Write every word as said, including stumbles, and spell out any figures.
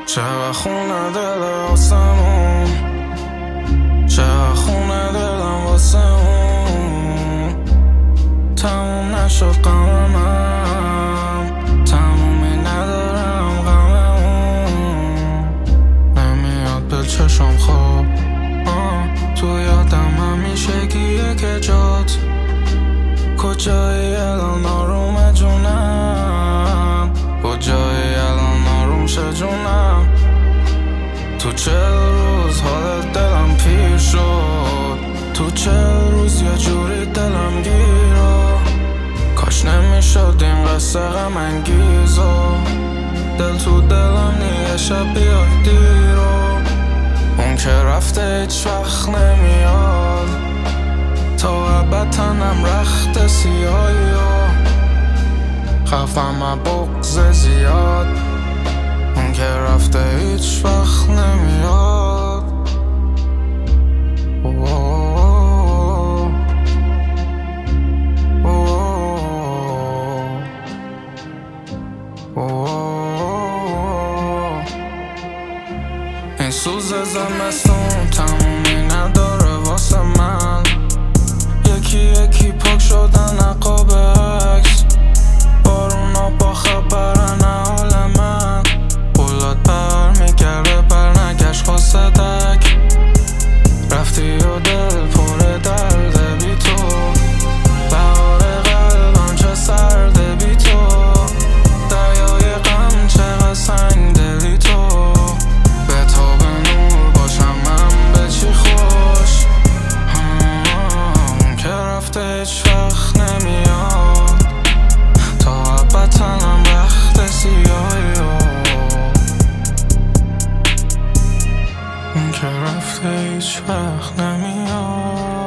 چقدر خونه دل واسمون، چقدر خونه دلم واسمون. تموم نشد غمم، تمومی ندارم غممون. نمیاد به چشم خواب، تو یادم همیشه گیه که جات کجایی الان آروم جونم، کجایی الان آروم شه جونم. تو چل روز حال دلم پیر شد، تو چل روز یه جوری دلم گیرا. کاش نمیشد این قصه غم انگیزا، دل تو دلم نیه شب بیاد دیرا. اون که رفته هیچ وقت نمیاد، تا ابد تنم رخت سیاهی ها. خفم بغض زیاد، اون که رفته هیچ وقت نمیاد. اوه اوه اوه. این سوز زمستون تمومی نداره واسه من، یکی یکی پاک شدن عقاب عکس. بارونا با خبرن حال من، بولاد بر میگرده بر نگشت خواستک. رفتی و دل پر درده بی تو، بهار قلبم چه سرده بی تو. دریای غم چقدر سنگ دلی تو، به تو به نور باشم من به چی خوش. اون که رفته هیچ وقت نمیاد، تا ابد تنم رخت سیاهی ها. اون که رفته هیچ وقت نمیاد.